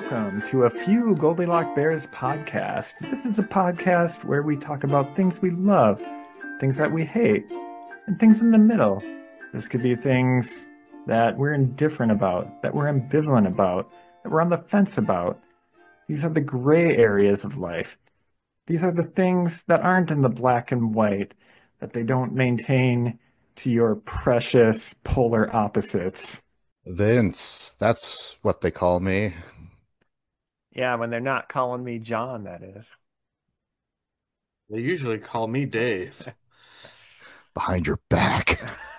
welcome to A Few Goldilocks Bears podcast. This is a podcast where we talk about things we love, things that we hate, and things in the middle. This could be things that we're indifferent about, that we're ambivalent about, that we're on the fence about. These are the gray areas of life. These are the things that aren't in the black and white, that they don't maintain to your precious polar opposites. Vince, that's what they call me. Yeah, when they're not calling me John, that is. They usually call me Dave. Behind your back.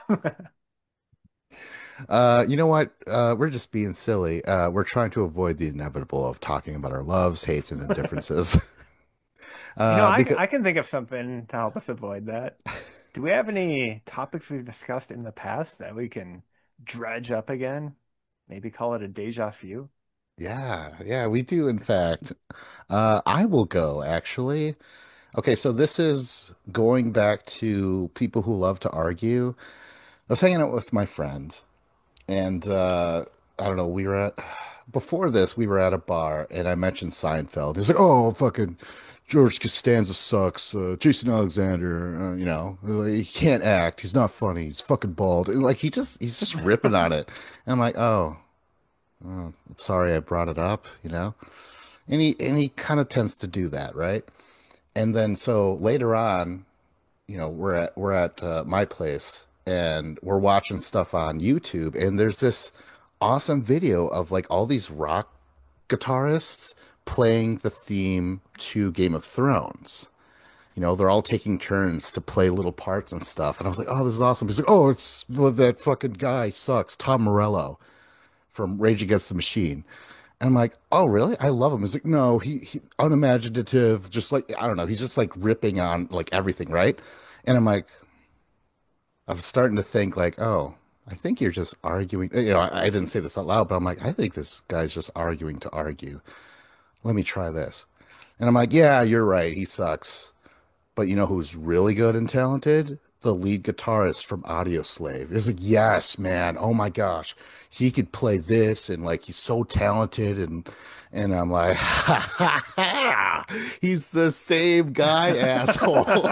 You know what? We're just being silly. We're trying to avoid the inevitable of talking about our loves, hates, and indifferences. Because I can think of something to help us avoid that. Do we have any topics we've discussed in the past that we can dredge up again? Maybe call it a deja vu? yeah, we do, in fact. I will go, actually. Okay, so this is going back to people who love to argue. I was hanging out with my friend, and I don't know, before this, we were at a bar, and I mentioned Seinfeld. He's like, "Oh, fucking George Costanza sucks. Jason Alexander, he can't act. He's not funny. He's fucking bald." And, like he's just ripping on it. And I'm like, "Oh, I'm sorry I brought it up," you know. And he kind of tends to do that, right? And then so later on, we're at my place and we're watching stuff on YouTube, and there's this awesome video of like all these rock guitarists playing the theme to Game of Thrones. They're all taking turns to play little parts and stuff. And I was like, "Oh, this is awesome." He's like, "Oh, it's that fucking guy sucks, Tom Morello from Rage Against the Machine." And I'm like, "Oh, really? I love him." He's like, "No, he unimaginative, just like I don't know. He's just like ripping on like everything, right?" And I'm like, I was starting to think like, "Oh, I think you're just arguing." I didn't say this out loud, but I'm like, "I think this guy's just arguing to argue. Let me try this." And I'm like, "Yeah, you're right. He sucks." But you know who's really good and talented? The lead guitarist from Audioslave. Is like, "Yes, man. Oh my gosh. He could play this and like he's so talented." And I'm like, "Ha ha ha. He's the same guy, asshole."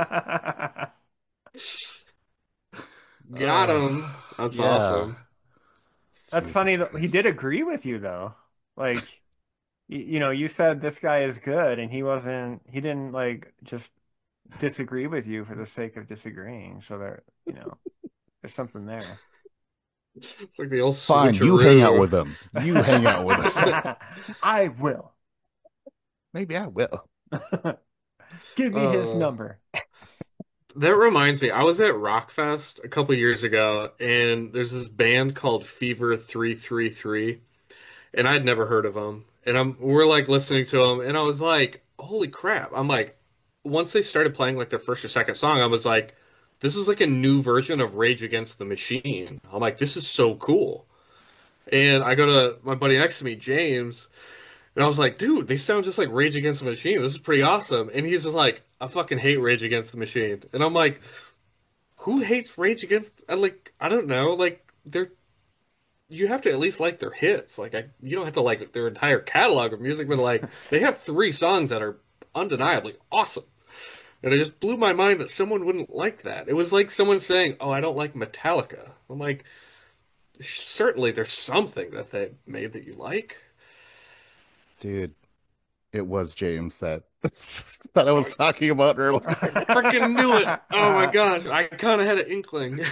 Got uh, him. That's yeah. awesome. That's funny Jesus that he Christ. did agree with you though. Like, you said this guy is good and he didn't like just disagree with you for the sake of disagreeing. So there's something there. It's like the old Fine, you hang out switcheroo. with him. You hang out with him. I will. Maybe I will. Give me his Uh, number. that reminds me, I was at Rockfest a couple years ago, and there's this band called Fever 333, and I'd never heard of them. And we're like listening to them, and I was like, "Holy crap!" I'm like, once they started playing like their first or second song, I was like, "This is like a new version of Rage Against the Machine." I'm like, "This is so cool." And I go to my buddy next to me, James, and I was like, "Dude, they sound just like Rage Against the Machine. This is pretty awesome." And he's just like, "I fucking hate Rage Against the Machine." And I'm like, "Who hates Rage Against? I don't know. Like, you have to at least like their hits. You don't have to like their entire catalog of music, but like, they have three songs that are undeniably awesome." And it just blew my mind that someone wouldn't like that. It was like someone saying, "Oh, I don't like Metallica." I'm like, certainly there's something that they made that you like. Dude, it was James that that I was talking about I earlier. freaking knew it. Oh my gosh, I kind of had an inkling.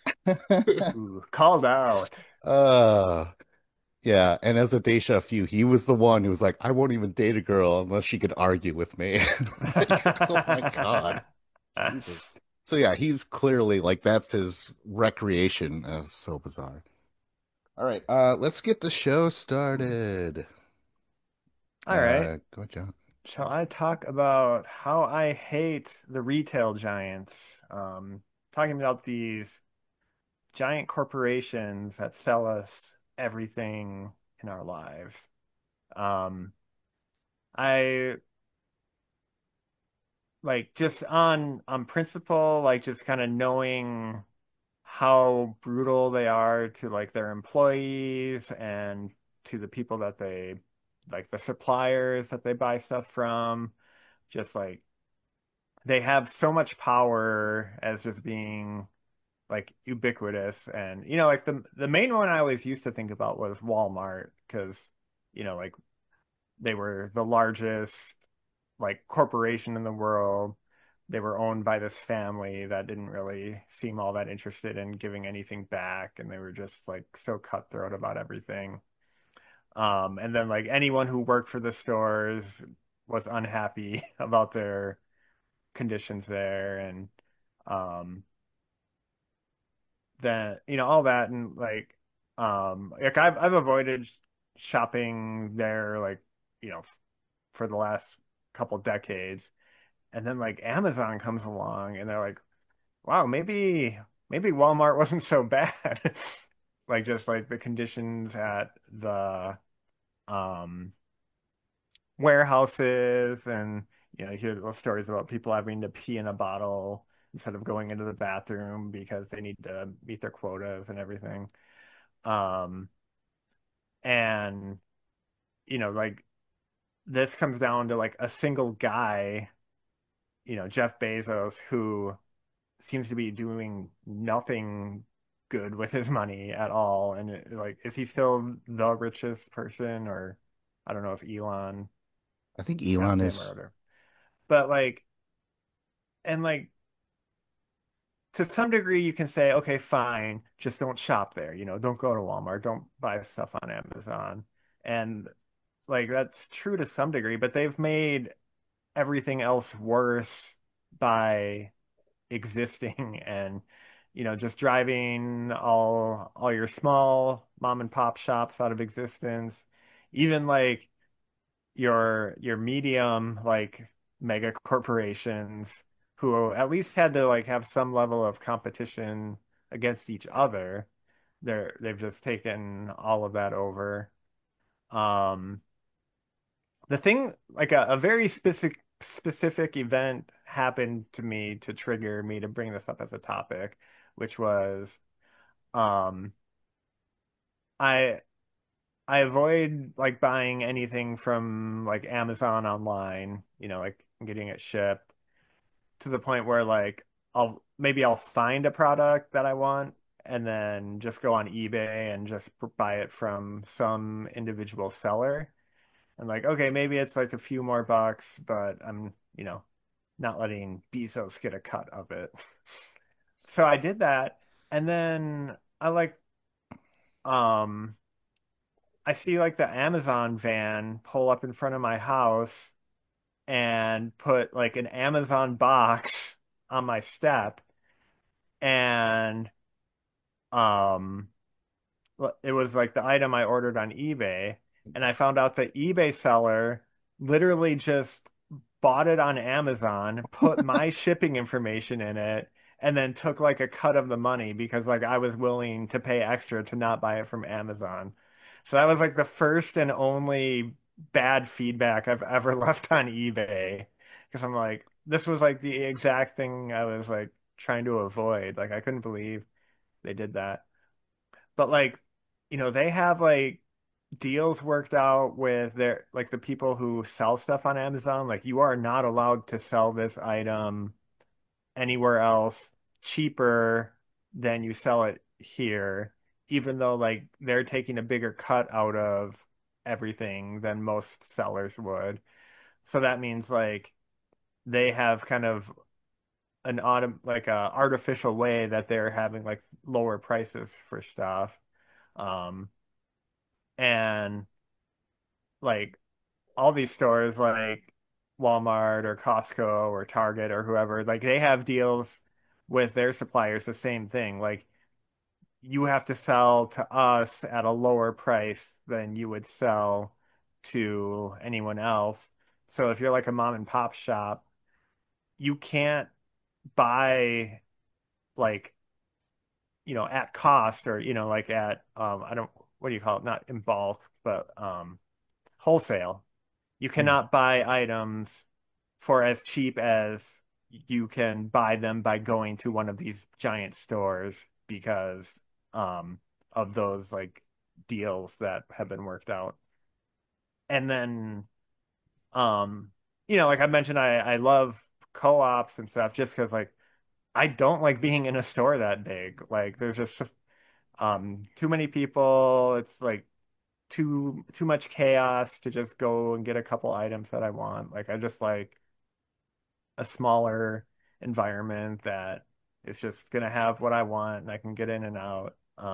Ooh, called out. uh yeah, and as a deja vu, he was the one who was like, "I won't even date a girl unless she could argue with me." I'm like, oh my God. Jesus. So yeah, he's clearly like that's his recreation. So bizarre. All right, let's get the show started. All right. Go, John. Shall I talk about how I hate the retail giants? Talking about these giant corporations that sell us everything in our lives. Um, I like just on principle, like just kind of knowing how brutal they are to like their employees and to the people that they like the suppliers that they buy stuff from, just like they have so much power as just being like ubiquitous. And like the main one I always used to think about was Walmart, because like they were the largest like corporation in the world. They were owned by this family that didn't really seem all that interested in giving anything back, and they were just like so cutthroat about everything. And then like anyone who worked for the stores was unhappy about their conditions there, and um then all that. And like I've avoided shopping there, like you know for the last couple decades. And then like Amazon comes along and they're like, wow, maybe Walmart wasn't so bad. Like just like the conditions at the um warehouses, and you hear those stories about people having to pee in a bottle instead of going into the bathroom because they need to meet their quotas and everything. Um and like this comes down to like a single guy, Jeff Bezos, who seems to be doing nothing good with his money at all. And like, is he still the richest person, or I don't know if Elon I think got Elon him or is. whatever. But like, and like to some degree, you can say, okay, fine, just don't shop there. Don't go to Walmart, don't buy stuff on Amazon. And like, that's true to some degree, but they've made everything else worse by existing, and just driving all your small mom and pop shops out of existence. Even like your medium like mega corporations, who at least had to like have some level of competition against each other, they've just taken all of that over. um the thing, like a very specific event happened to me to trigger me to bring this up as a topic, which was um I I avoid like buying anything from like Amazon online, like getting it shipped, to the point where like I'll find a product that I want and then just go on eBay and just buy it from some individual seller. And like, okay, maybe it's like a few more bucks, but I'm, not letting Bezos get a cut of it. So I did that, and then um I see like the Amazon van pull up in front of my house and put like an Amazon box on my step, and um it was like the item I ordered on eBay, and I found out the eBay seller literally just bought it on Amazon, put my shipping information in it, and then took like a cut of the money because like I was willing to pay extra to not buy it from Amazon. So that was like the first and only bad feedback I've ever left on eBay, because I'm like, this was like the exact thing I was like trying to avoid. Like I couldn't believe they did that. But like, they have like deals worked out with their like the people who sell stuff on Amazon. Like you are not allowed to sell this item anywhere else cheaper than you sell it here, even though like they're taking a bigger cut out of everything than most sellers would. So that means like they have kind of an like a artificial way that they're having like lower prices for stuff. Um, and like all these stores like Walmart or Costco or Target or whoever, like they have deals with their suppliers, the same thing. Like you have to sell to us at a lower price than you would sell to anyone else. So if you're like a mom and pop shop, you can't buy like, at cost, or, like at I don't what do you call it? Not in bulk, but wholesale. You Hmm. cannot buy items for as cheap as you can buy them by going to one of these giant stores, because of those like deals that have been worked out. And then um like I mentioned, I love co-ops and stuff just because like I don't like being in a store that big. Like there's just too many people. It's like too much chaos to just go and get a couple items that I want. Like I just like a smaller environment that is just gonna have what I want and I can get in and out.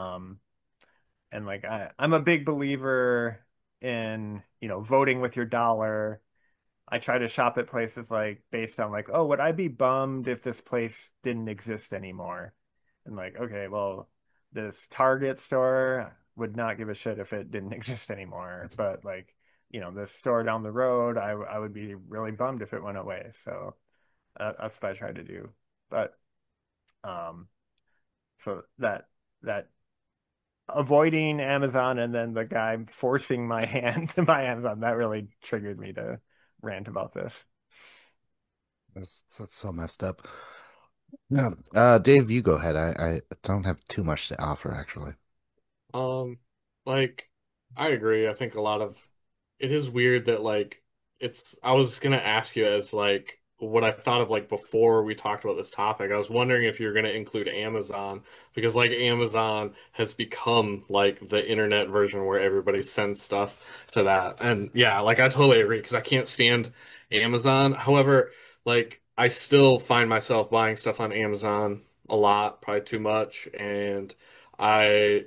And like I'm a big believer in, voting with your dollar. I try to shop at places like based on like, oh, would I be bummed if this place didn't exist anymore? And like, okay, well, this Target store would not give a shit if it didn't exist anymore. But like, this store down the road, I would be really bummed if it went away. So that's what I try to do. But um, so that avoiding Amazon and then the guy forcing my hand to buy Amazon, that really triggered me to rant about this. That's so messed up. Yeah. Dave, you go ahead. I don't have too much to offer, actually. Um, like I agree. I think a lot of it is weird that like it's I was gonna ask you as like what I thought of like before we talked about this topic. I was wondering if you're gonna include Amazon because like Amazon has become like the internet version where everybody sends stuff to that. And yeah, like I totally agree because I can't stand Amazon. However, like I still find myself buying stuff on Amazon a lot, probably too much, and I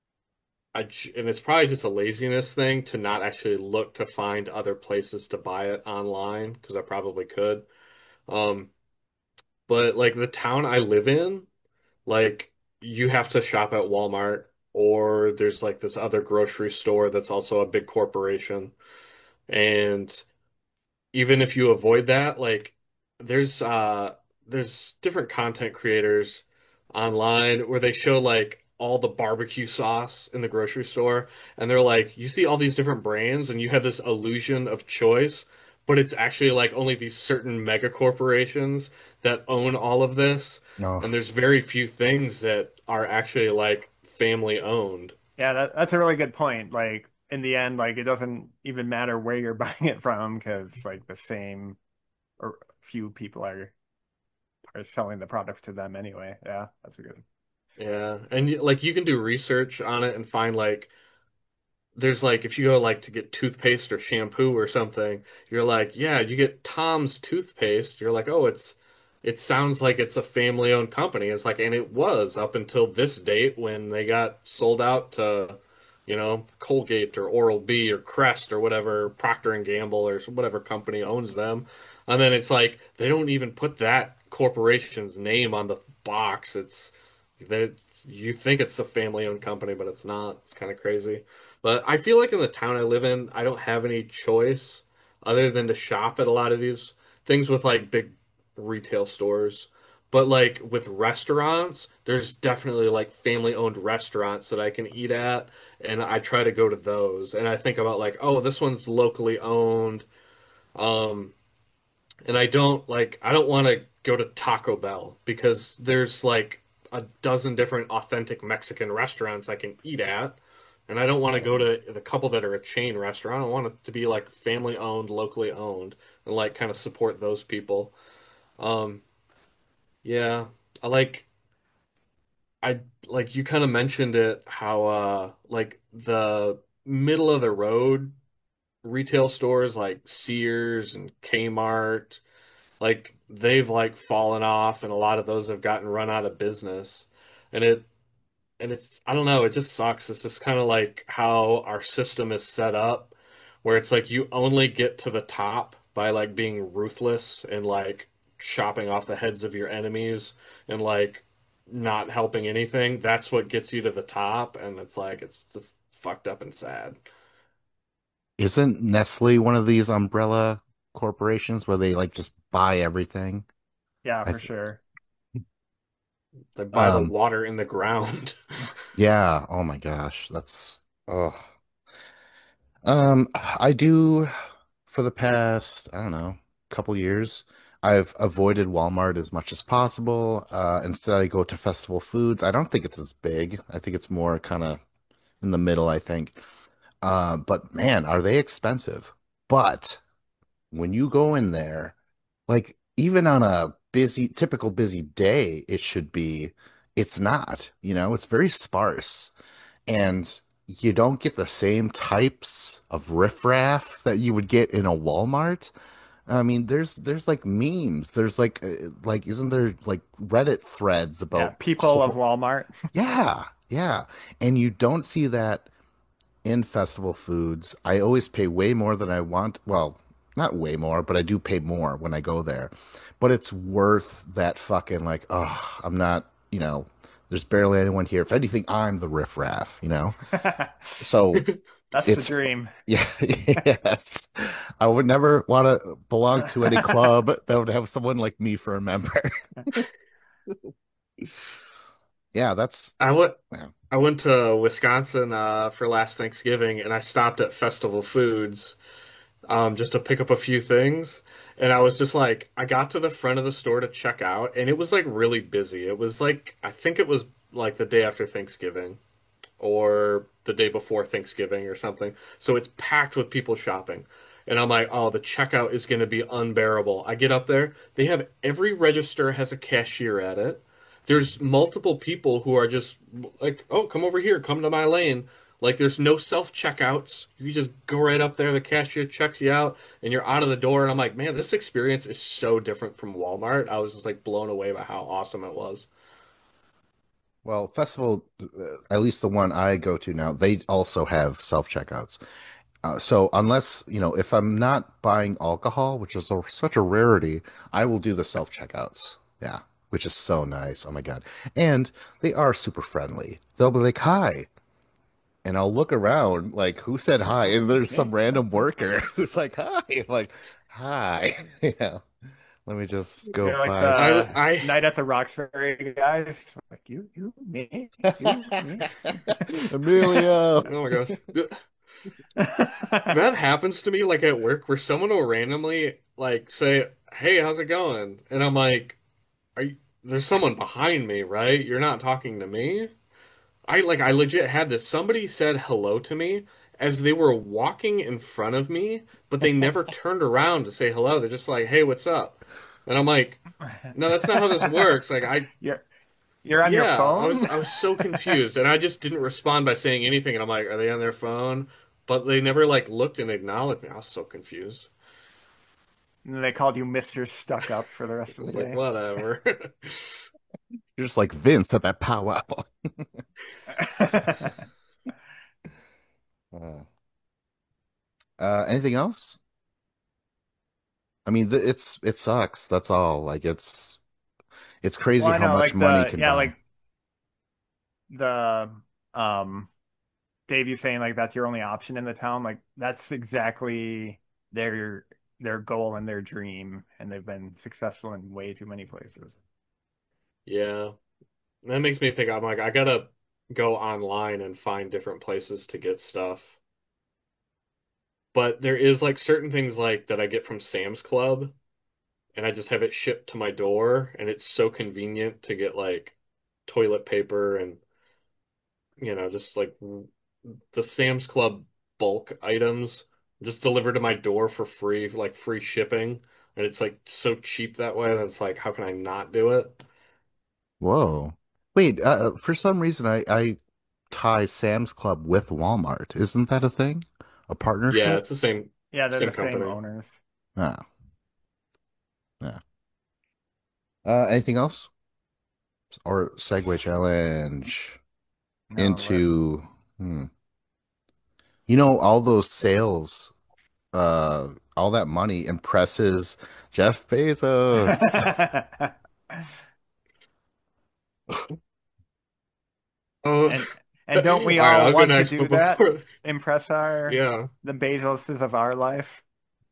and it's probably just a laziness thing to not actually look to find other places to buy it online because I probably could. Um, but like the town I live in, like you have to shop at Walmart or there's like this other grocery store that's also a big corporation. And even if you avoid that, like there's uh there's different content creators online where they show like all the barbecue sauce in the grocery store and they're like you see all these different brands and you have this illusion of choice, but it's actually like only these certain mega corporations that own all of this No. and there's very few things that are actually like family owned. Yeah, that's a really good point. Like in the end, like it doesn't even matter where you're buying it from because like the same or few people are selling the products to them anyway. Yeah, that's a good. Yeah, and like you can do research on it and find like there's like if you go like to get toothpaste or shampoo or something, you're like, yeah, you get Tom's toothpaste. You're like, oh, it sounds like it's a family-owned company. It's like, and it was up until this date when they got sold out to, Colgate or Oral-B or Crest or whatever Procter and Gamble or whatever company owns them. And then it's like they don't even put that corporation's name on the box. It's that you think it's a family-owned company, but it's not. It's kind of crazy. But I feel like in the town I live in, I don't have any choice other than to shop at a lot of these things with like big retail stores. But like with restaurants, there's definitely like family-owned restaurants that I can eat at, and I try to go to those. And I think about like, oh, this one's locally owned. Um, and I don't want to go to Taco Bell because there's like a dozen different authentic Mexican restaurants I can eat at. And I don't want to go to the couple that are a chain restaurant. I want it to be like family owned, locally owned, and like kind of support those people. Um, yeah, I like I like you kind of mentioned it how like the middle of the road retail stores like Sears and Kmart like they've like fallen off and a lot of those have gotten run out of business. And it's I don't know, it just sucks. It's just kind of like how our system is set up where it's like you only get to the top by like being ruthless and like chopping off the heads of your enemies and like not helping anything. That's what gets you to the top and it's like it's just fucked up and sad. Isn't Nestle one of these umbrella corporations where they like just buy everything? Yeah, I for th sure. They buy the um water in the ground. yeah, oh my gosh, that's oh. I do for the past, I don't know, couple years, I've avoided Walmart as much as possible. Instead I go to Festival Foods. I don't think it's as big. I think it's more kind of in the middle, I think. But man, are they expensive. But when you go in there, like even on a typical busy day, it's not, it's very sparse. And you don't get the same types of riffraff that you would get in a Walmart. I mean, there's like memes. There's like isn't there like Reddit threads Yeah, about people of Walmart. yeah, yeah. And you don't see that in festival foods. I always pay way more than I want. Well, not way more, but I do pay more when I go there. But it's worth that fucking like, oh, I'm not, there's barely anyone here. If anything, I'm the riffraff. So That's the it's dream. yeah, yes. I would never want to belong to any club that would have someone like me for a member. Yeah, that's I went yeah. I went to Wisconsin for last Thanksgiving, and I stopped at Festival Foods just to pick up a few things. And I was just like, I got to the front of the store to check out, and it was like really busy. It was like, I think it was like the day after Thanksgiving or the day before Thanksgiving or something. So it's packed with people shopping. And I'm like, oh, the checkout is going to be unbearable. I get up there, they have every register has a cashier at it. There's multiple people who are just like, oh, come over here, come to my lane. Like, there's no self checkouts. You just go right up there, the cashier checks you out, and you're out of the door. And I'm like, man, this experience is so different from Walmart. I was just like blown away by how awesome it was. Well, festival, at least the one I go to now, they also have self-checkouts. So unless, if I'm not buying alcohol, which is such a rarity, I will do the self-checkouts. Yeah, which is so nice. Oh my God. And they are super friendly. They'll be like, hi. And I'll look around, like, who said hi? And there's some random worker who's like, hi. I'm like, hi. Yeah. Let me just go You're like buy some. I the I night at the Roxbury guys. Like me, me. Emilio. oh my gosh. That happens to me like at work where someone will randomly like say, "Hey, how's it going?" And I'm like, "Are you, there's someone behind me, right? You're not talking to me?" I legit had this. Somebody said hello to me as they were walking in front of me, but they never turned around to say hello. They're just like, "Hey, what's up?" And I'm like, "No, that's not how this works." Like you're you're on your yeah, phone? I was so confused, and I just didn't respond by saying anything. And I'm like, "Are they on their phone?" But they never like looked and acknowledged me. I was so confused. And they called you Mr. Stuck Up for the I rest of the was like, day. whatever. You're just like Vince at that powwow. Uh, anything else? I mean, it sucks. That's all. Like it's Well, crazy I how know, much like money can buy. the um Dave, you saying like that's your only option in the town, like that's exactly their their goal and their dream, and they've been successful in way too many places. Yeah, that makes me think. I'm like, I gotta go online and find different places to get stuff. But there is like certain things like that I get from Sam's Club, and I just have it shipped to my door, and it's so convenient to get like toilet paper and just like the Sam's Club bulk items just delivered to my door for free, like free shipping. And it's like so cheap that way that it's like, how can I not do it? Whoa. Wait, for some reason I tie Sam's Club with Walmart. Isn't that a thing? A Yeah, partnership? it's the same Yeah, they're the same same company. owners. Ah, yeah. Anything else? Or Segway challenge No, what? into hmm. All those sales, all that money impresses Jeff Bezos. Oh, and all and don't we right, all I'll go want to next. do But that? before, Impress our yeah, the Bezoses of our life?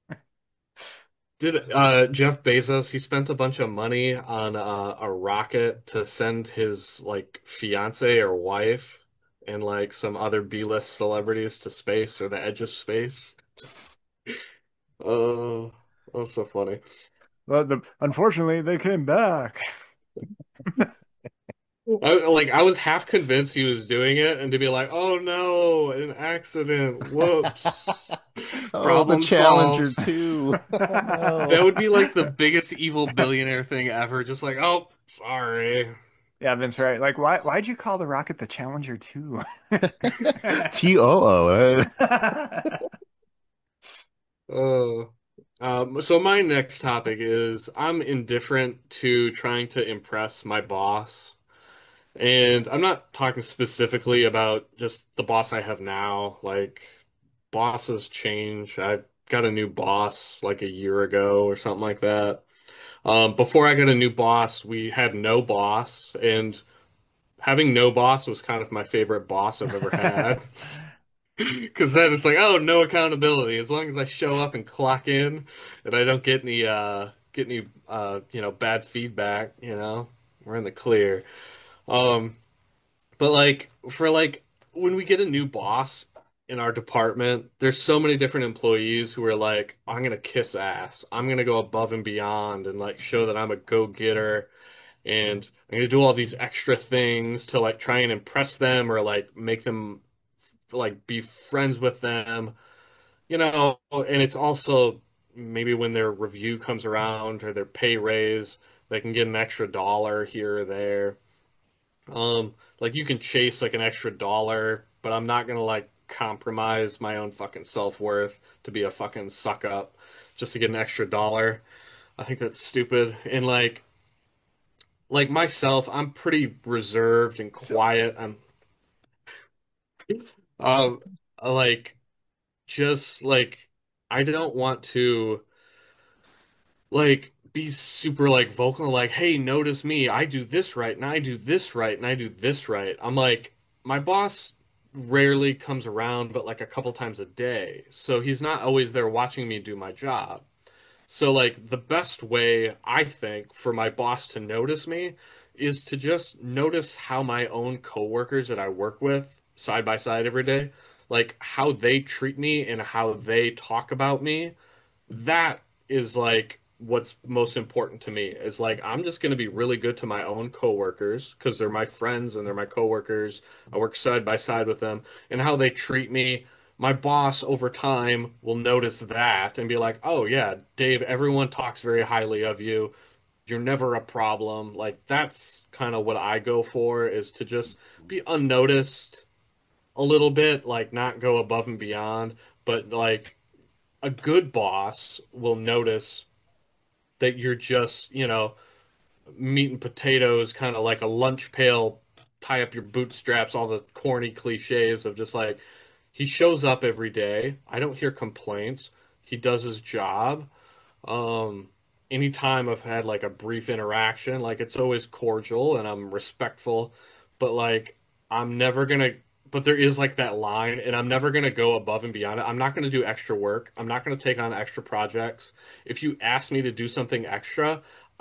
did Jeff Bezos? He spent a bunch of money on a rocket to send his like fiance or wife and like some other B-list celebrities to space or the edge of space. Oh, that was so funny. Well, unfortunately, they came back. I was half convinced he was doing it, and to be like, "Oh no, an accident! Whoops! Oh, the Problem solved." Challenger too. Oh no. That would be like the biggest evil billionaire thing ever. Just like, "Oh, sorry." Yeah, Vince, right. Like, why'd you call the rocket the Challenger 2? TOO. Oh. So my next topic is I'm indifferent to trying to impress my boss. And I'm not talking specifically about just the boss I have now. Like, bosses change. I got a new boss like a year ago or something like that. Before I got a new boss, we had no boss, and having no boss was kind of my favorite boss I've ever had. Because then it's like, oh, no accountability. As long as I show up and clock in, and I don't get any bad feedback, we're in the clear. Um, but like for like when we get a new boss in our department, there's so many different employees who are like, I'm gonna kiss ass. I'm gonna go above and beyond and like show that I'm a go-getter and I'm gonna do all these extra things to like try and impress them or like make them like be friends with them, and it's also maybe when their review comes around or their pay raise, they can get an extra dollar here or there. Like you can chase like an extra dollar, but I'm not gonna like compromise my own fucking self-worth to be a fucking suck up just to get an extra dollar. I think that's stupid. And like myself, I'm pretty reserved and Self. quiet. I'm um like just like I don't want to like be super like vocal like, hey, notice me, I do this right and I do this right and I do this right. I'm like, my boss rarely comes around but like a couple times a day, so he's not always there watching me do my job. So like the best way I think for my boss to notice me is to just notice how my own coworkers that I work with side by side every day, like how they treat me and how they talk about me. That is like what's most important to me is like I'm just going to be really good to my own coworkers because they're my friends and they're my coworkers. I work side by side with them and how they treat me. My boss over time will notice that and be like, "Oh yeah, Dave, everyone talks very highly of you. You're never a problem." Like that's kind of what I go for is to just be unnoticed a little bit, like not go above and beyond, but like a good boss will notice that you're just, meat and potatoes, kind of like a lunch pail, tie up your bootstraps, all the corny cliches of just like, he shows up every day. I don't hear complaints. He does his job. Um, Anytime I've had like a brief interaction, like it's always cordial and I'm respectful, but like I'm never gonna, but there is like that line, and I'm never gonna go above and beyond it. I'm not gonna do extra work. I'm not gonna take on extra projects. If you ask me to do something extra,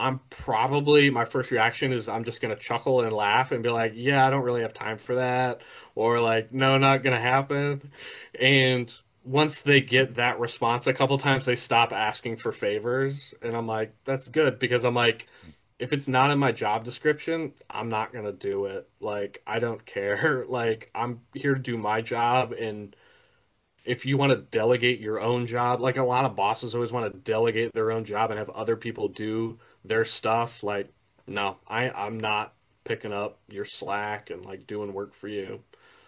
my first reaction is I'm just gonna chuckle and laugh and be like, yeah, I don't really have time for that, or like, no, not gonna happen. And once they get that response a couple times, they stop asking for favors. And I'm like, that's good because I'm like, if it's not in my job description, I'm not gonna do it. Like, I don't care. Like, I'm here to do my job. And if you want to delegate your own job, like a lot of bosses always want to delegate their own job and have other people do their stuff. Like, no, I'm not picking up your slack and like doing work for you.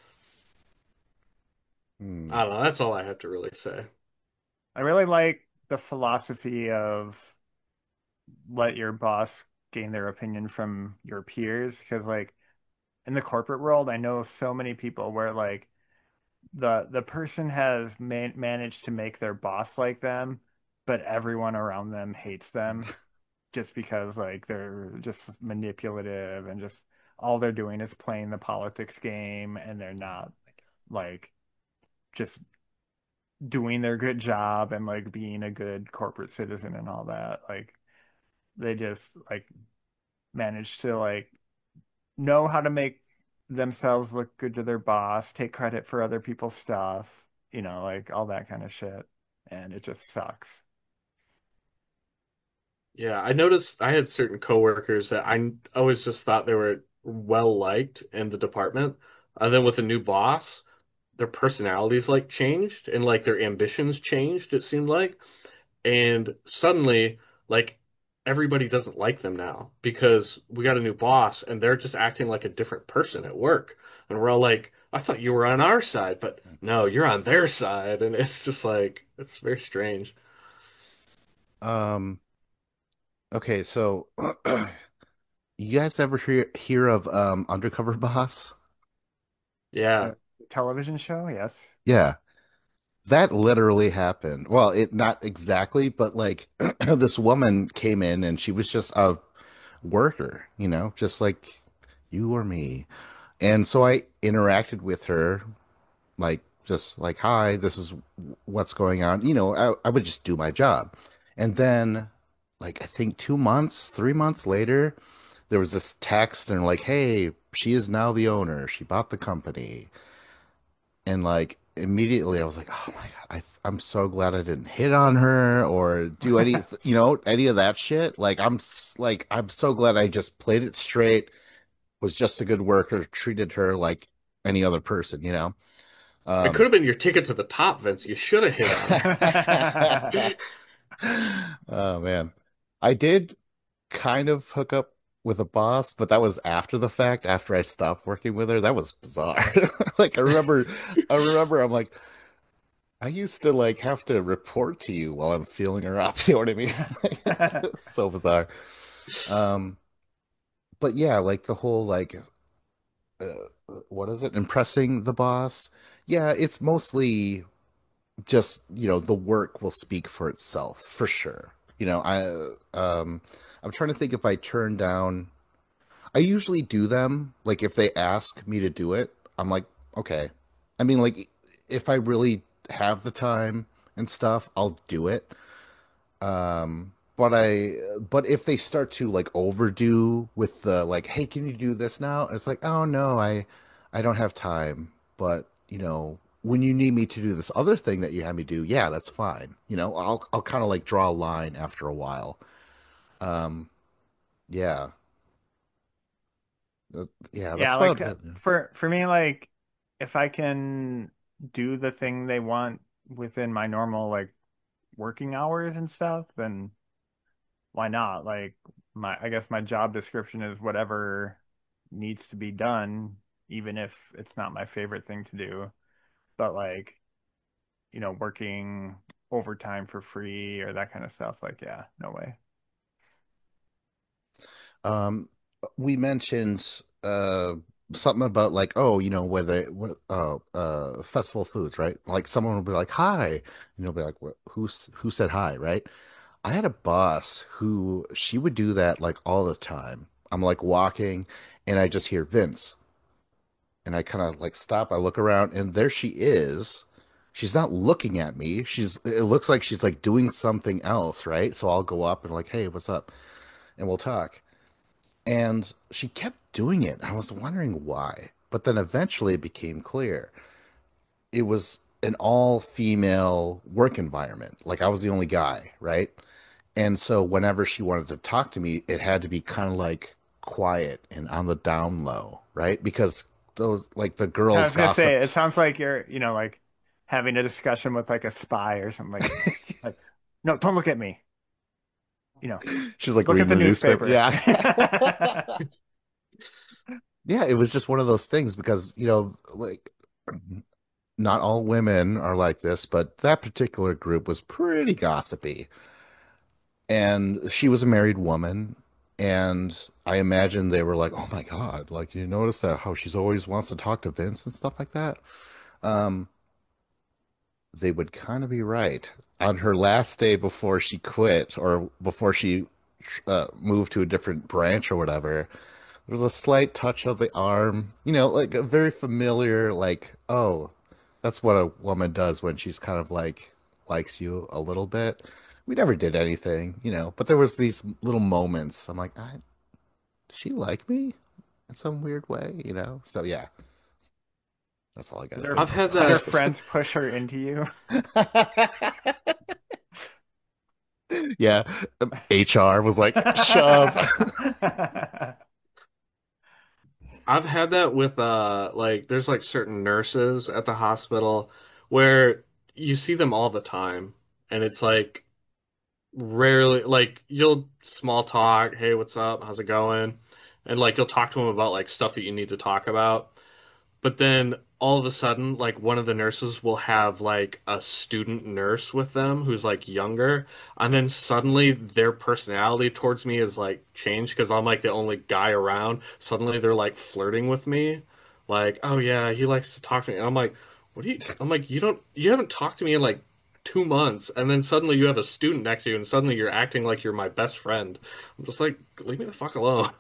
Hmm. I don't know. That's all I have to really say. I really like the philosophy of let your boss gain their opinion from your peers because like in the corporate world, I know so many people where like the person has managed to make their boss like them, but everyone around them hates them just because like they're just manipulative and just all they're doing is playing the politics game and they're not like just doing their good job and like being a good corporate citizen and all that. Like they just like manage to like know how to make themselves look good to their boss, take credit for other people's stuff, like all that kind of shit. And it just sucks. Yeah, I noticed I had certain coworkers that I always just thought they were well liked in the department. And then with the new boss, their personalities like changed and like their ambitions changed, it seemed like. And suddenly, like everybody doesn't like them now because we got a new boss and they're just acting like a different person at work. And we're all like, I thought you were on our side, but no, you're on their side. And it's just like, it's very strange. Um, okay, so you guys ever hear of Undercover Boss? Yeah. The television show, yes. Yeah. That literally happened. Well, it not exactly, but like this woman came in and she was just a worker, just like you or me. And so I interacted with her, like, just like, hi, this is what's going on. I would just do my job. And then, like, I think 2 months, 3 months later, there was this text and like, hey, she is now the owner. She bought the company. And like, immediately I was like, oh my God, I'm so glad I didn't hit on her or do any of that shit. Like, I'm so glad I just played it straight, was just a good worker, treated her like any other person. It could Um, have been your ticket to the top, Vince. You should have hit on her. oh man, I did kind of hook up with a boss, but that was after the fact, after I stopped working with her. That was bizarre. Like I remember I'm like, I used to like have to report to you while I'm feeling her up. You know what I mean? It was so bizarre. Um, but yeah, like the whole like what is it? Impressing the boss. Yeah, it's mostly just, the work will speak for itself for sure. I'm trying to think if I turn down. I usually do them. Like if they ask me to do it, I'm like, okay. I mean, like if I really have the time and stuff, I'll do it. But if they start to like overdo with the like, hey, can you do this now? And it's like, oh no, I don't have time. But when you need me to do this other thing that you had me do, yeah, that's fine. I'll kind of like draw a line after a while. Um, yeah, yeah, Yeah, that's like about it. for me, like if I can do the thing they want within my normal like working hours and stuff, then why not? Like I guess my job description is whatever needs to be done, even if it's not my favorite thing to do. But like, working overtime for free or that kind of stuff, like, yeah, no way. Um, we mentioned something about like, oh, whether festival foods, right? Like someone will be like, "Hi," and you'll be like, who said hi?" Right? I had a boss who she would do that like all the time. I'm like walking, and I just hear Vince, and I kind of like stop. I look around, and there she is. She's not looking at me. It looks like she's like doing something else, right? So I'll go up and like, "Hey, what's up?" And we'll talk. And she kept doing it. I was wondering why. But then eventually it became clear. It was an all female work environment. Like I was the only guy, right? And so whenever she wanted to talk to me, it had to be kind of like quiet and on the down low, right? Because those, like the I girls was gonna say, it gossiped. sounds like you're, like having a discussion with like a spy or something. Like, no, don't look at me. She's like Look at reading the the newspaper. newspaper. Yeah. Yeah, it was just one of those things because, like not all women are like this, but that particular group was pretty gossipy. And she was a married woman. And I imagine they were like, oh my God, like you notice that how she's always wants to talk to Vince and stuff like that. Um, they would kind of be right. On her last day before she quit or before she moved to a different branch or whatever, there was a slight touch of the arm, like a very familiar, like, oh, that's what a woman does when she's kind of like likes you a little bit. We never did anything, but there was these little moments. I'm like, does she like me in some weird way? So yeah, that's all I gotta Did say her I've about had did her that. bosses. friends push her into you? Yeah, HR was like, shove. I've had that with like there's like certain nurses at the hospital where you see them all the time and it's like rarely like you'll small talk, hey, what's up? How's it going? And like you'll talk to them about like stuff that you need to talk about. But then all of a sudden, like one of the nurses will have like a student nurse with them who's like younger, and then suddenly their personality towards me is like changed because I'm like the only guy around. Suddenly they're like flirting with me, like, oh yeah, he likes to talk to me. And I'm like, what do you? I'm like, you haven't talked to me in like 2 months, and then suddenly you have a student next to you, and suddenly you're acting like you're my best friend. I'm just like, leave me the fuck alone.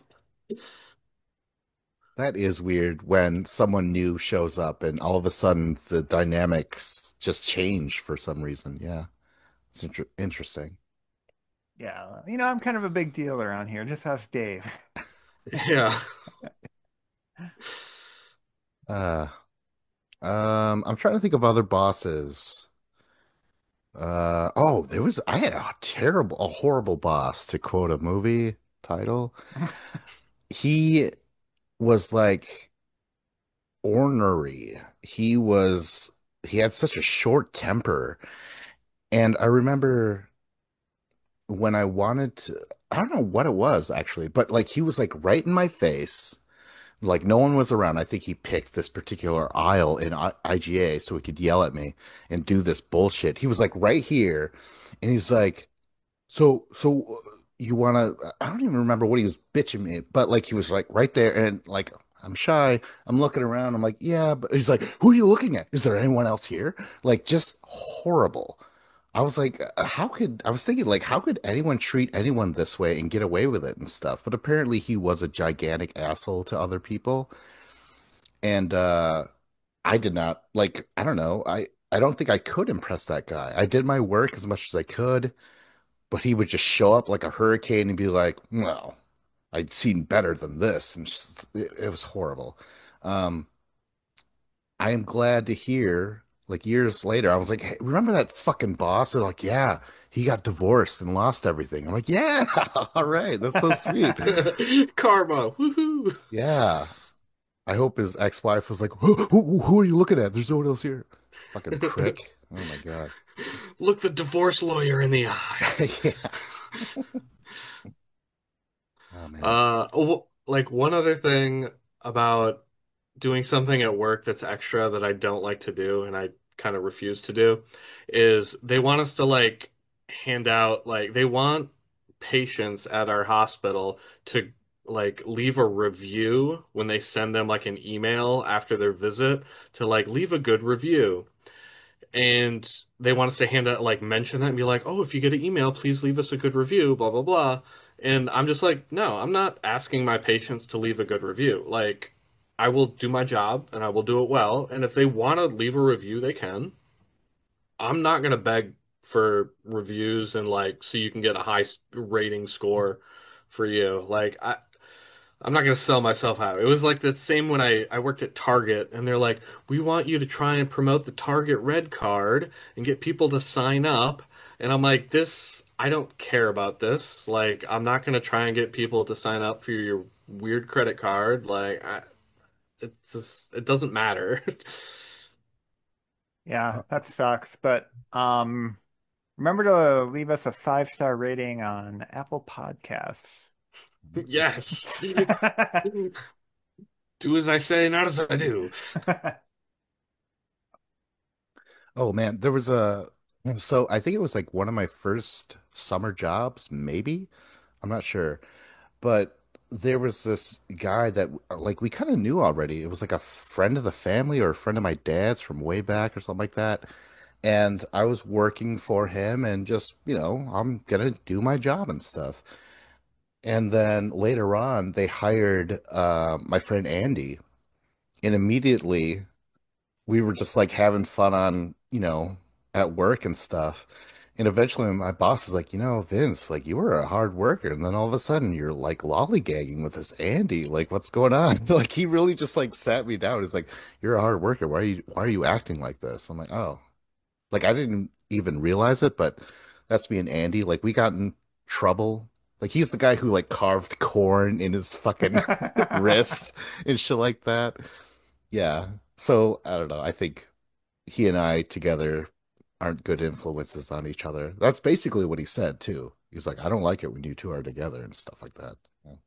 That is weird when someone new shows up and all of a sudden the dynamics just change for some reason. Yeah, it's interesting. Yeah, you know, I'm kind of a big deal around here. Just ask Dave. Yeah. Uh, I'm trying to think of other bosses. Oh, I had a horrible boss to quote a movie title. He was like ornery. He had such a short temper. And I remember when I wanted to, I don't know what it was actually, but like he was like right in my face. Like no one was around. I think he picked this particular aisle in IGA so he could yell at me and do this bullshit. He was like right here and he's like, you wanna, I don't even remember what he was bitching me, but like he was like right there and like, I'm shy. I'm looking around. I'm like, yeah, but he's like, who are you looking at? Is there anyone else here? Like just horrible. I was like, I was thinking, like, how could anyone treat anyone this way and get away with it and stuff? But apparently he was a gigantic asshole to other people. And I did not, like, I don't know. I don't think I could impress that guy. I did my work as much as I could, but he would just show up like a hurricane and be like, well, I'd seen better than this. And it was horrible. Um, I am glad to hear, like years later, I was like, hey, remember that fucking boss? They're like, yeah, he got divorced and lost everything. I'm like, yeah, all right, that's so sweet. Karma. Woohoo. Yeah. I hope his ex-wife was like, who are you looking at? There's no one else here. Fucking prick. Oh my God. Look the divorce lawyer in the eyes. Yeah. Oh man. Like one other thing about doing something at work that's extra that I don't like to do and I kind of refuse to do is they want us to like hand out like they want patients at our hospital to like leave a review when they send them like an email after their visit to like leave a good review. And they want us to hand out like mention that and be like, oh, if you get an email, please leave us a good review, blah blah blah. And I'm just like, no, I'm not asking my patients to leave a good review. Like, I will do my job and I will do it well. And if they want to leave a review, they can. I'm not gonna beg for reviews and like so you can get a high rating score for you. I'm not gonna sell myself out. It was like the same when I worked at Target and they're like, we want you to try and promote the Target Red Card and get people to sign up. And I'm like, this, I don't care about this. Like, I'm not gonna try and get people to sign up for your weird credit card. It's just, it doesn't matter. Yeah, that sucks. But remember to leave us a 5-star rating on Apple Podcasts. Yes. Do as I say, not as I do. Oh man, there was a so I think it was like one of my first summer jobs, maybe. I'm not sure. But there was this guy that like we kind of knew already. It was like a friend of the family or a friend of my dad's from way back or something like that. And I was working for him and just, I'm gonna do my job and stuff. And then later on, they hired my friend Andy, and immediately we were just like having fun on, at work and stuff. And eventually my boss is like, Vince, like you were a hard worker. And then all of a sudden you're like lollygagging with this Andy. Like, what's going on? Like he really just like sat me down. He's like, you're a hard worker. Why are you acting like this? I'm like, oh, like I didn't even realize it, but that's me and Andy. Like we got in trouble Like he's the guy who like carved corn in his fucking wrist and shit like that. Yeah. So I don't know. I think he and I together aren't good influences on each other. That's basically what he said too. He's like, I don't like it when you two are together and stuff like that.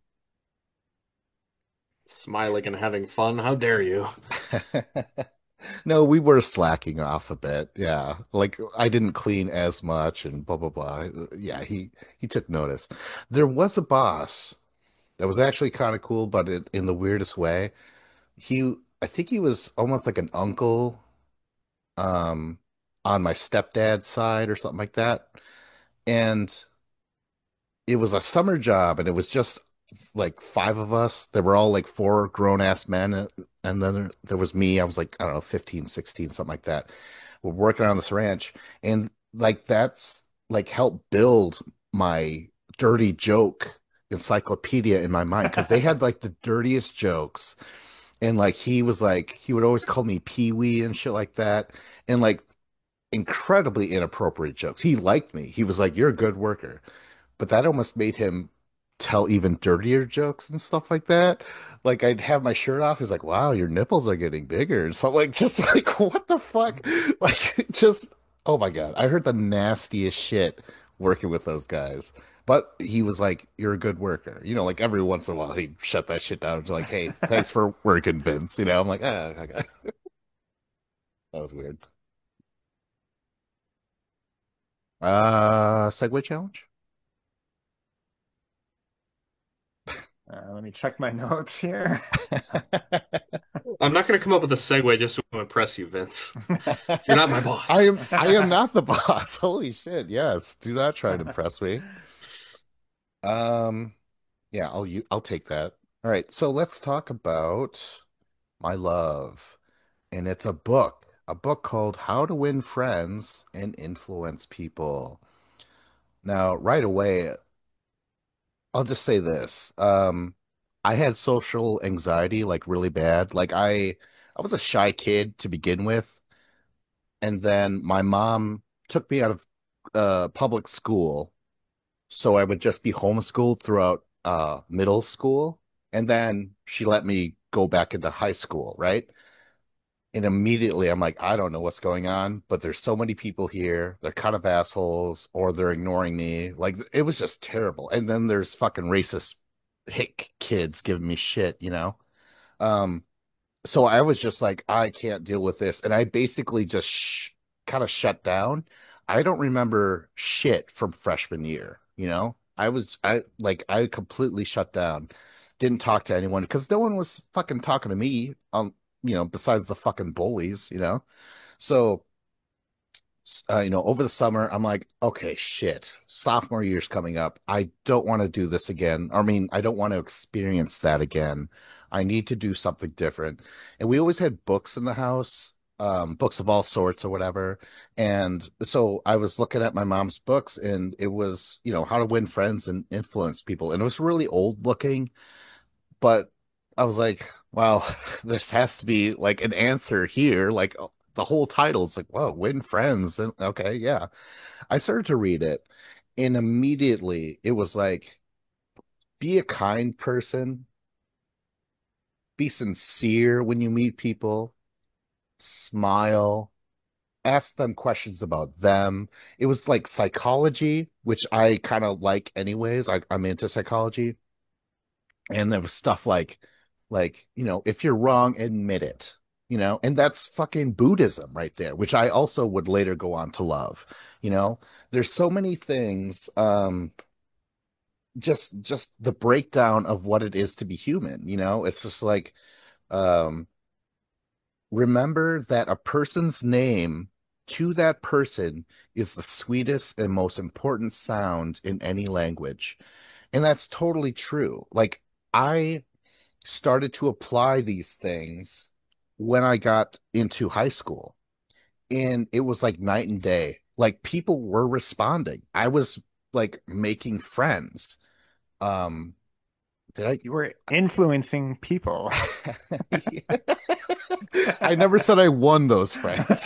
Smiling and having fun. How dare you? No, we were slacking off a bit. Yeah. Like I didn't clean as much and blah blah blah. Yeah, he took notice. There was a boss that was actually kind of cool, but in the weirdest way. I think he was almost like an uncle um on my stepdad's side or something like that. And it was a summer job and it was just like five of us. They were all like four grown ass men. And then there was me. I was like, I don't know, 15, 16, something like that. We're working on this ranch. And like that's like helped build my dirty joke encyclopedia in my mind because they had like the dirtiest jokes. And like he was like, he would always call me Pee Wee and shit like that. And like incredibly inappropriate jokes. He liked me. He was like, you're a good worker, but that almost made him tell even dirtier jokes and stuff like that. Like I'd have my shirt off. He's like, "Wow, your nipples are getting bigger." And so like, just like, what the fuck? Like, just oh my God, I heard the nastiest shit working with those guys. But he was like, "You're a good worker." You know, like every once in a while he'd shut that shit down. Like, "Hey, thanks for working, Vince." You know, I'm like, ah, okay. That was weird. Segway challenge. Let me check my notes here. I'm not going to come up with a segue just to impress you, Vince. You're not my boss. I am not the boss. Holy shit. Yes. Do not try to impress me. Um, yeah, I'll take that. All right. So let's talk about my love. And it's a book called How to Win Friends and Influence People. Now, right away, I'll just say this. I had social anxiety like really bad. I was a shy kid to begin with. And then my mom took me out of public school, so I would just be homeschooled throughout middle school, and then she let me go back into high school, right? And immediately I'm like, I don't know what's going on, but there's so many people here. They're kind of assholes, or they're ignoring me. Like it was just terrible. And then there's fucking racist hick kids giving me shit, you know? Um, so I was just like, I can't deal with this. And I basically just kind of shut down. I don't remember shit from freshman year, you know? I completely shut down. Didn't talk to anyone because no one was fucking talking to me, besides the fucking bullies, you know? So over the summer, I'm like, okay, shit. Sophomore year's coming up. I don't want to do this again. I mean, I don't want to experience that again. I need to do something different. And we always had books in the house, books of all sorts or whatever. And so I was looking at my mom's books and it was, how to win friends and influence people. And it was really old looking, but I was like, well, this has to be like an answer here. Like the whole title is like, whoa, win friends. And okay, yeah. I started to read it and immediately it was like, be a kind person, be sincere when you meet people, smile, ask them questions about them. It was like psychology, which I kind of like anyways. I'm into psychology. And there was stuff like, if you're wrong, admit it, and that's fucking Buddhism right there, which I also would later go on to love, you know, there's so many things, just the breakdown of what it is to be human, it's just like, um, remember that a person's name to that person is the sweetest and most important sound in any language. And that's totally true. Like, I started to apply these things when I got into high school. And it was like night and day. Like people were responding. I was like making friends. Um, did You were influencing people. I never said I won those friends.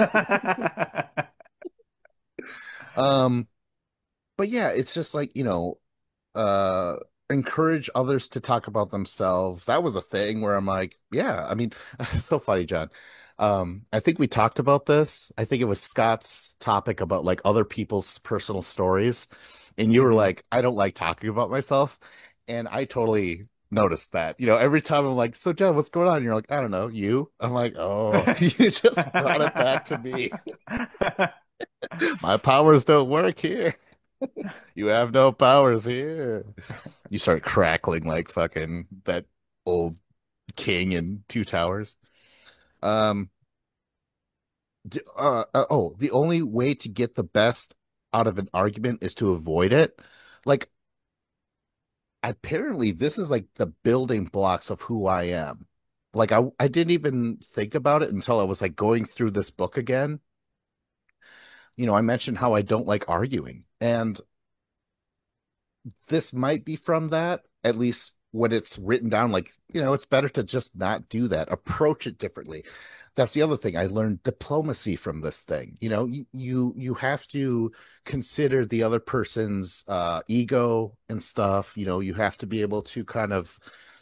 Um, but yeah, it's just like, uh encourage others to talk about themselves. That was a thing where I'm like, yeah, I mean, it's so funny, John. I think we talked about this. I think it was Scott's topic about like other people's personal stories. And you were Hmm. like, I don't like talking about myself. And I totally noticed that. Every time I'm like, so John, what's going on? And you're like, I don't know, you. I'm like, oh, you just brought it back to me. My powers don't work here. You have no powers here. You start crackling like fucking that old king in Two Towers. Um, the only way to get the best out of an argument is to avoid it. Like, apparently, this is like the building blocks of who I am. Like, I didn't even think about it until I was like going through this book again. I mentioned how I don't like arguing, and this might be from that, at least when it's written down. Like, it's better to just not do that, approach it differently. That's the other thing. I learned diplomacy from this thing. You have to consider the other person's ego and stuff. You have to be able to kind of,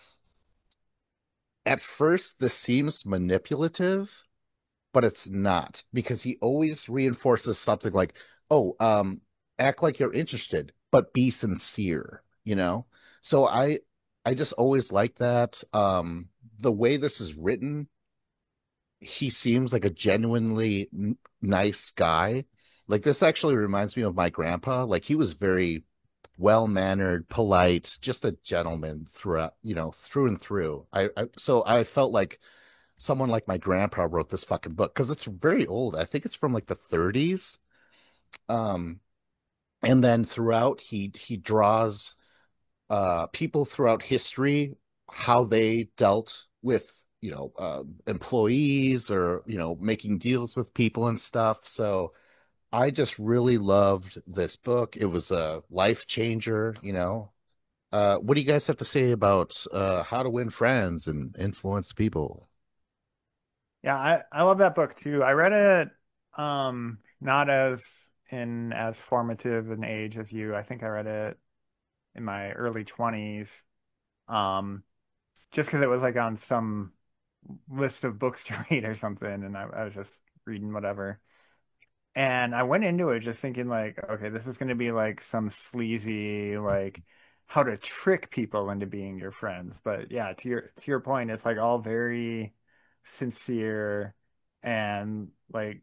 at first this seems manipulative, but it's not, because he always reinforces something like, oh, act like you're interested, but be sincere, So I just always like that. The way this is written, he seems like a genuinely nice guy. Like, this actually reminds me of my grandpa. Like, he was very well-mannered, polite, just a gentleman throughout, through and through. So I felt like someone like my grandpa wrote this fucking book, because it's very old. I think it's from like the 30s. Um, and then throughout, he draws people throughout history, how they dealt with employees, or making deals with people and stuff. So I just really loved this book. It was a life changer. What do you guys have to say about how to win friends and influence people? Yeah, I love that book too. I read it not as formative an age as you. I think I read it in my early 20s. Um just because it was like on some list of books to read or something, and I was just reading whatever. And I went into it just thinking like, okay, this is going to be like some sleazy like how to trick people into being your friends. But yeah, to your point, it's like all very sincere, and like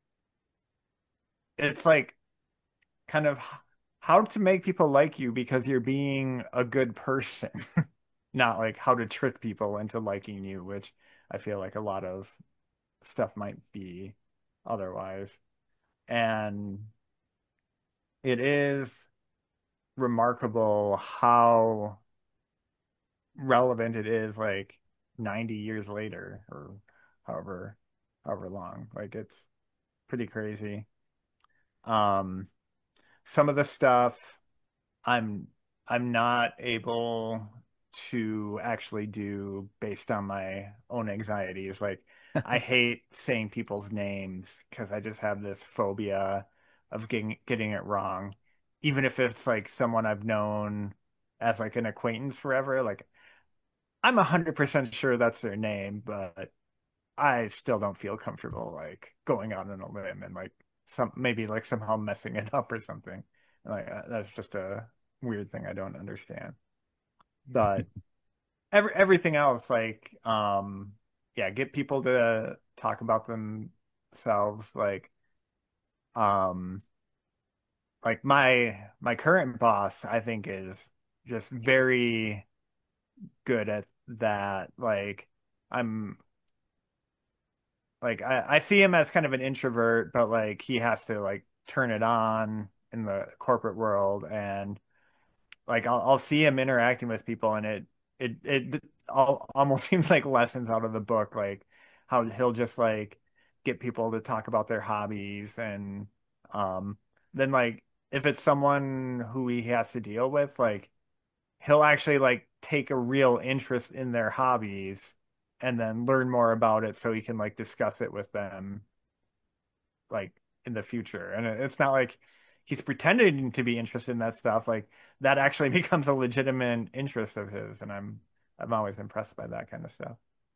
it's like kind of how to make people like you because you're being a good person, not like how to trick people into liking you, which I feel like a lot of stuff might be otherwise. And it is remarkable how relevant it is like 90 years later, or however long. Like, it's pretty crazy. Um some of the stuff I'm I'm not able to actually do based on my own anxieties. Like, I hate saying people's names because I just have this phobia of getting it wrong. Even if it's like someone I've known as like an acquaintance forever, like I'm 100% sure that's their name, but I still don't feel comfortable like going out on a limb and like maybe like somehow messing it up or something. Like, that's just a weird thing I don't understand. But everything else, like, yeah, get people to talk about themselves. Um, like my current boss, I think, is just very good at that. Like, I'm like I see him as kind of an introvert, but like he has to like turn it on in the corporate world, and like I'll see him interacting with people, and it almost seems like lessons out of the book, like how he'll just like get people to talk about their hobbies, and um then like if it's someone who he has to deal with, like he'll actually like take a real interest in their hobbies and then learn more about it so he can like discuss it with them like in the future. And it's not like he's pretending to be interested in that stuff, like that actually becomes a legitimate interest of his, and I'm always impressed by that kind of stuff.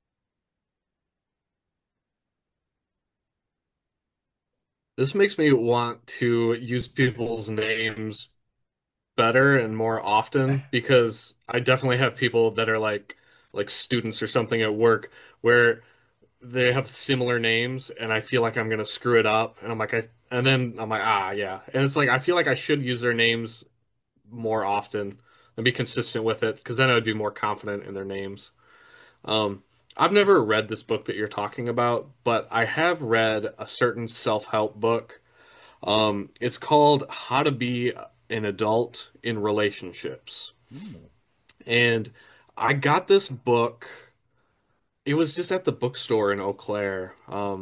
This makes me want to use people's names better and more often because I definitely have people that are like students or something at work where they have similar names and I feel like I'm gonna screw it up and and then I'm like yeah, and it's like I feel like I should use their names more often and be consistent with it because then I would be more confident in their names. Um, I've never read this book that you're talking about, but I have read a certain self-help book. It's called How to Be an Adult in Relationships. Mm. And I got this book. It was just at the bookstore in Eau Claire.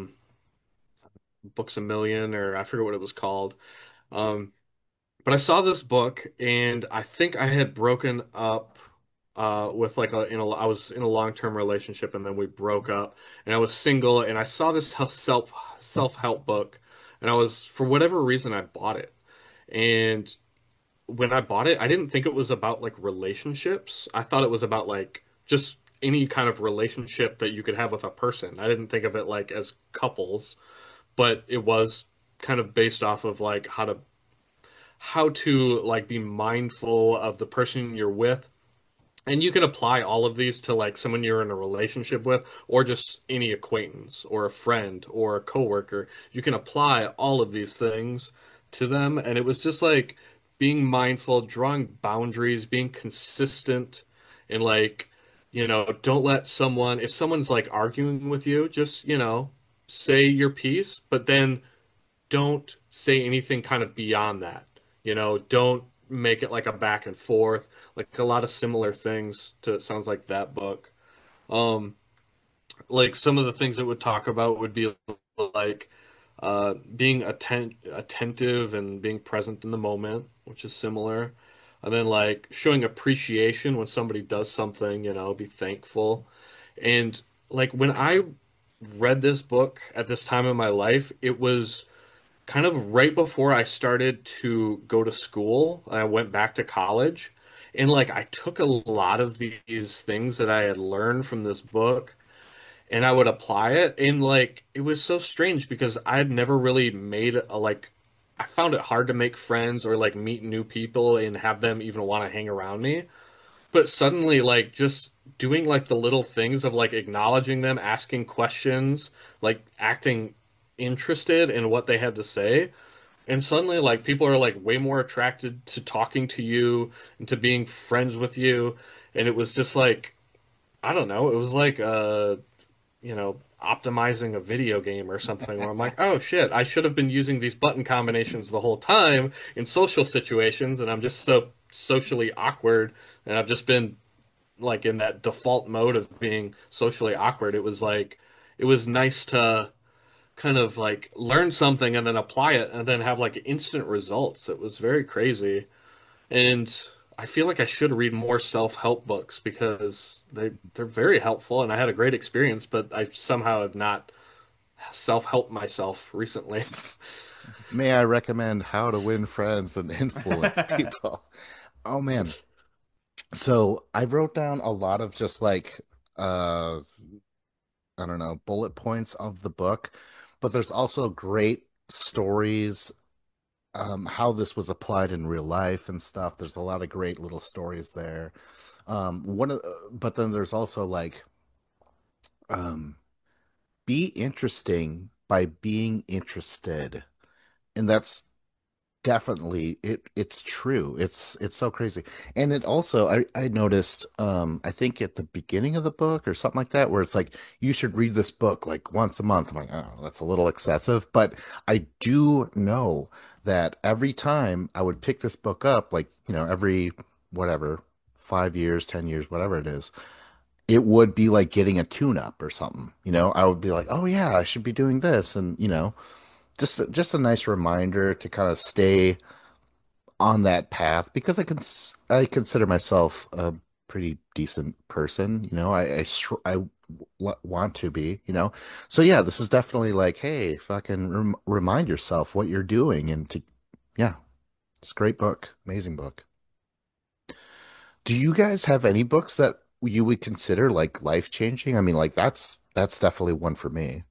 Books a Million, or I forget what it was called. Um, but I saw this book, and I think I had broken up with I was in a long-term relationship, and then we broke up, and I was single, and I saw this self-help book, and I was for whatever reason I bought it. And when I bought it, I didn't think it was about like relationships. I thought it was about like just any kind of relationship that you could have with a person. I didn't think of it like as couples, but it was kind of based off of like how to like be mindful of the person you're with. And you can apply all of these to like someone you're in a relationship with, or just any acquaintance, or a friend, or a coworker. You can apply all of these things to them. And it was just like being mindful, drawing boundaries, being consistent, and like, don't let if someone's like arguing with you, just, say your piece, but then don't say anything kind of beyond that. Don't make it like a back and forth, like a lot of similar things to it sounds like that book. Um, like some of the things it would talk about would be like being attentive and being present in the moment, which is similar. And then like showing appreciation when somebody does something, be thankful. And like when I read this book at this time in my life, it was kind of right before I started to go to school. I went back to college, and like I took a lot of these things that I had learned from this book and I would apply it. And like it was so strange because I had never really made a like I found it hard to make friends or like meet new people and have them even want to hang around me. But suddenly, like, just doing like the little things of like acknowledging them, asking questions, like acting interested in what they had to say. And suddenly, like, people are like way more attracted to talking to you and to being friends with you. And it was just like, I don't know, it was like, optimizing a video game or something where I'm like, oh shit, I should have been using these button combinations the whole time in social situations. And I'm just so socially awkward. And I've just been like in that default mode of being socially awkward. It was nice to kind of like learn something and then apply it and then have like instant results. It was very crazy. And I feel like I should read more self-help books because they're very helpful and I had a great experience, but I somehow have not self-helped myself recently. May I recommend How to Win Friends and Influence People? Oh man. So I wrote down a lot of just like uh I don't know, bullet points of the book, but there's also great stories, how this was applied in real life and stuff. There's a lot of great little stories there. But then there's also like, um, be interesting by being interested, and that's definitely it's true. It's so crazy. And it also I noticed I think at the beginning of the book or something like that where it's like you should read this book like once a month. I'm like, oh, that's a little excessive, but I do know that every time I would pick this book up, like, every whatever, 5 years, 10 years, whatever it is, it would be like getting a tune up or something. I would be like, oh yeah, I should be doing this, and just a nice reminder to kind of stay on that path because I consider myself a pretty decent person. Want to be. So yeah, this is definitely like, hey, fucking remind yourself what you're doing and to, yeah. It's a great book, amazing book. Do you guys have any books that you would consider like life changing? I mean, like that's definitely one for me.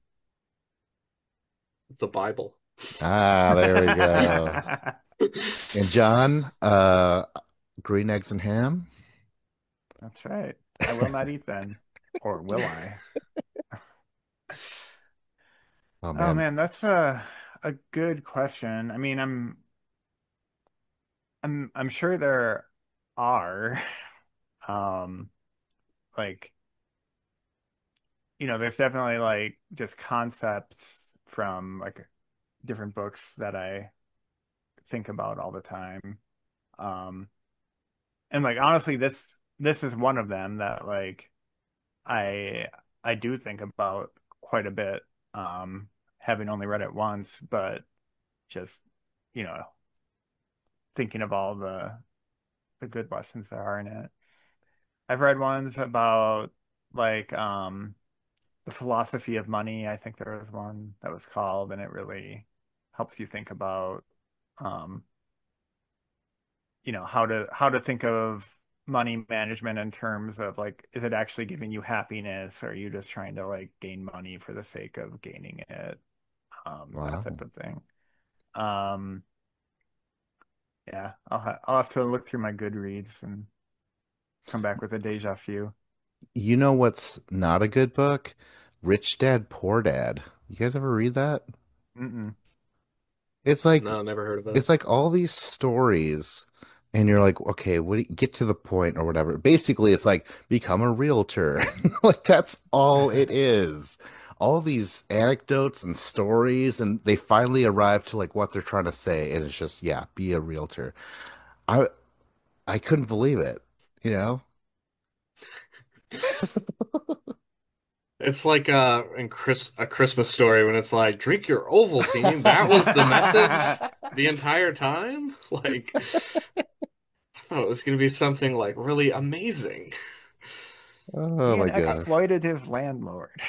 The Bible. Ah, there we go. And John, green eggs and ham. That's right. I will not eat then. Or will I? Oh Oh man, man, that's a good question. I mean, I'm sure there are um like there's definitely like just concepts from like different books that I think about all the time. Um and like honestly this is one of them that like I I do think about quite a bit, having only read it once, but just, you know, thinking of all the good lessons there are in it. I've read ones about like the philosophy of money. I think there was one that was called, and it really helps you think about um, how to think of money management in terms of like, is it actually giving you happiness, or are you just trying to like gain money for the sake of gaining it? That type wow. of thing. Um, yeah, I'll have to look through my Goodreads and come back with a deja vu. You know what's not a good book? Rich Dad Poor Dad. You guys ever read that? Mm-mm. It's like No, never heard of it. it's like all these stories, and you're like, okay, get to the point or whatever. Basically, it's like become a realtor. Like that's all it is. All these anecdotes and stories, and they finally arrive to like what they're trying to say, and it's just, yeah, be a realtor. I I couldn't believe it, you know? It's like a Christmas Story when it's like drink your Ovaltine. That was the message the entire time. Like I thought it was going to be something like really amazing. Oh Be my an God. exploitative landlord.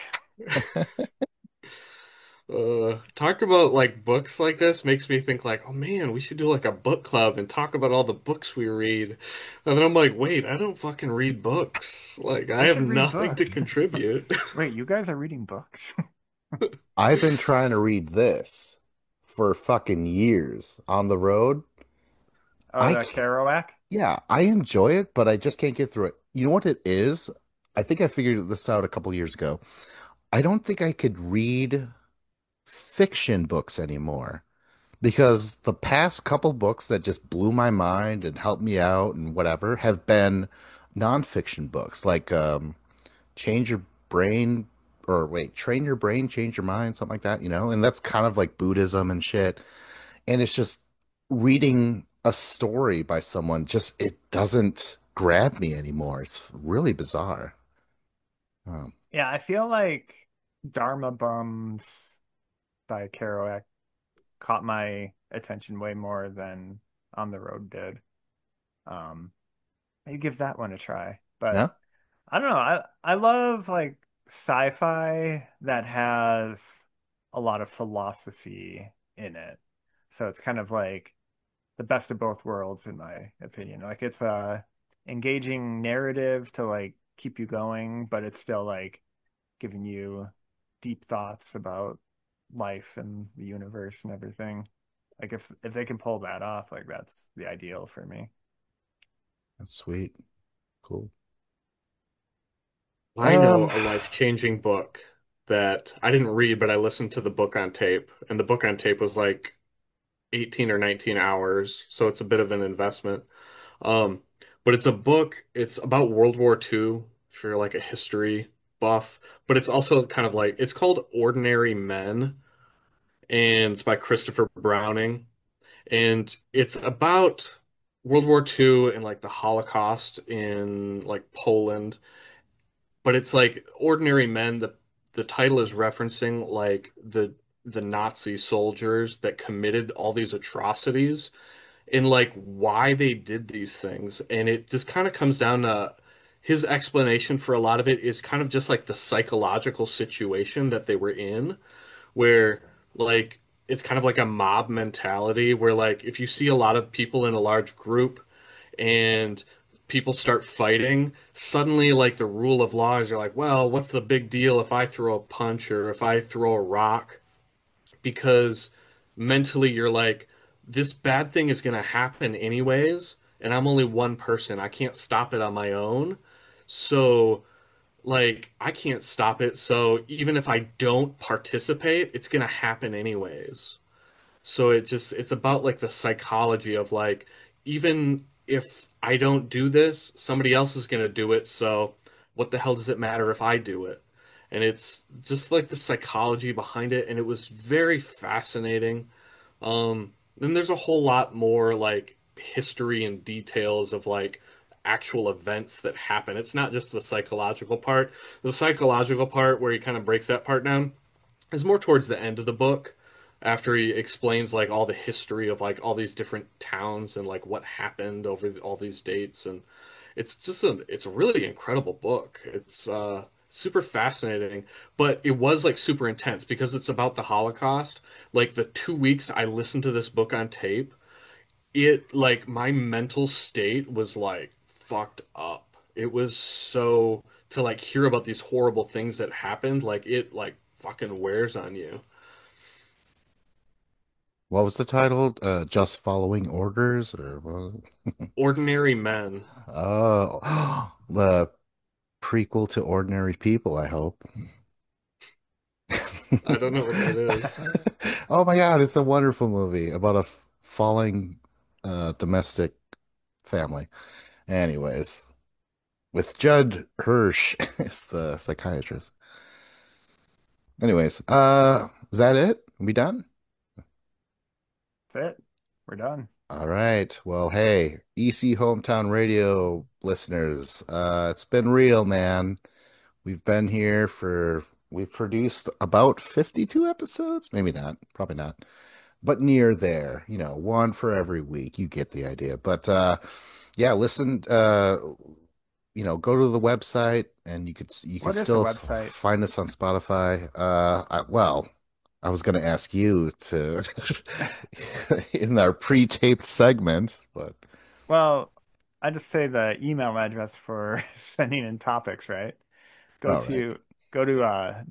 Talk about like books like this makes me think like, oh man, we should do like a book club and talk about all the books we read. And then I'm like, wait, I don't fucking read books. Like I We have should read nothing to books. contribute. Wait, you guys are reading books? I've been trying to read this for fucking years on the road. Oh, I the Kerouac? Yeah, I enjoy it, but I just can't get through it. You know what it is? I think I figured this out a couple years ago. I don't think I could read fiction books anymore because the past couple books that just blew my mind and helped me out and whatever have been nonfiction books like Change Your Brain or wait, Train Your Brain, Change Your Mind, something like that, you know? And that's kind of like Buddhism and shit. And it's just reading a story by someone just it doesn't grab me anymore. It's really bizarre. Um, Yeah, I feel like Dharma Bums by Kerouac caught my attention way more than On the Road did. Um, maybe give that one a try. But yeah, I don't know. I love like sci-fi that has a lot of philosophy in it. So it's kind of like the best of both worlds in my opinion. Like it's a engaging narrative to like keep you going, but it's still like giving you deep thoughts about life and the universe and everything. Like if they can pull that off, like that's the ideal for me. that's sweet. Cool. I know Um, a life-changing book that I didn't read, but I listened to the book on tape, and the book on tape was like 18 or 19 hours, so it's a bit of an investment. Um, but it's a book, it's about World War II, if you're like a history buff, but it's also kind of like it's called Ordinary Men, and it's by Christopher Browning, and it's about World War II and like the Holocaust in like Poland, but it's like ordinary men. The title is referencing like the Nazi soldiers that committed all these atrocities and like why they did these things. And it just kind of comes down to his explanation for a lot of it is kind of just like the psychological situation that they were in, where like it's kind of like a mob mentality where like if you see a lot of people in a large group and people start fighting, suddenly like the rule of law is you're like, well, what's the big deal if I throw a punch or if I throw a rock? Because mentally you're like, this bad thing is going to happen anyways, and I'm only one person. I can't stop it on my own. So, like, I can't stop it. So, even if I don't participate, it's going to happen anyways. So it's about like the psychology of like, even if I don't do this, somebody else is going to do it. So what the hell does it matter if I do it? And it's just like the psychology behind it. And it was very fascinating. Then there's a whole lot more like history and details of like actual events that happen. It's not just the psychological part. The psychological part where he kind of breaks that part down is more towards the end of the book after he explains like all the history of like all these different towns and like what happened over all these dates. And it's a really incredible book. It's super fascinating, but it was like super intense because it's about the Holocaust. Like the 2 weeks I listened to this book on tape, it like my mental state was like fucked up. It was so to like hear about these horrible things that happened, like it like fucking wears on you. What was the title? Just Following Orders or what? Ordinary Men. Oh, the prequel to Ordinary People, I hope. I don't know what that is. Oh my God, it's a wonderful movie about a falling domestic family. Anyways, with Judd Hirsch as the psychiatrist. Anyways, is that it? Are we done? That's it. We're done. All right. Well, hey, EC Hometown Radio listeners, it's been real, man. We've produced about 52 episodes. Maybe not, probably not, but near there, one for every week. You get the idea. But yeah, listen, go to the website and you could What is the still website? find us on Spotify. Well, I was going to ask you to in our pre-taped segment, but Well, I just say the email address for sending in topics, right? Go all right. to go to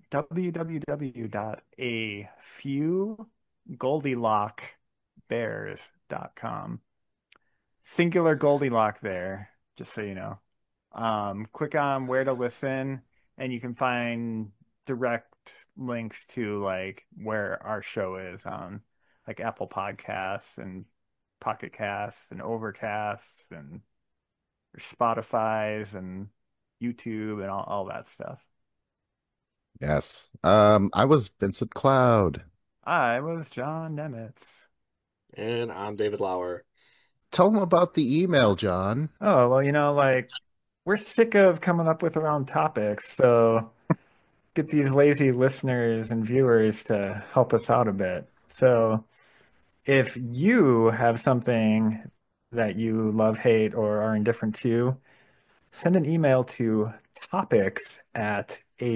www.afewgoldilockbears.com. Singular Goldilock there, just so you know. Click on where to listen, and you can find direct links to like where our show is on like Apple Podcasts and Pocket Casts and Overcasts and Spotify's and YouTube and all that stuff. Yes. I was Vincent Cloud. I was John Nemitz. And I'm David Lauer. Tell them about the email, John. Oh, well, like we're sick of coming up with our own topics, so get these lazy listeners and viewers to help us out a bit. So if you have something that you love, hate, or are indifferent to, send an email to topics at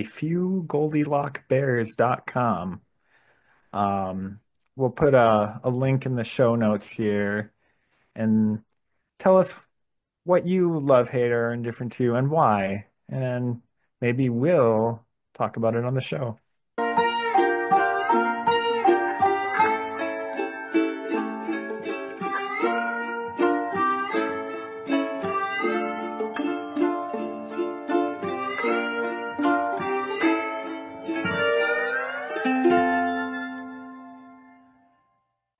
afewgoldilockbears.com. Um, we'll put a link in the show notes here and tell us what you love, hate, or are indifferent to and why. And maybe we'll talk about it on the show.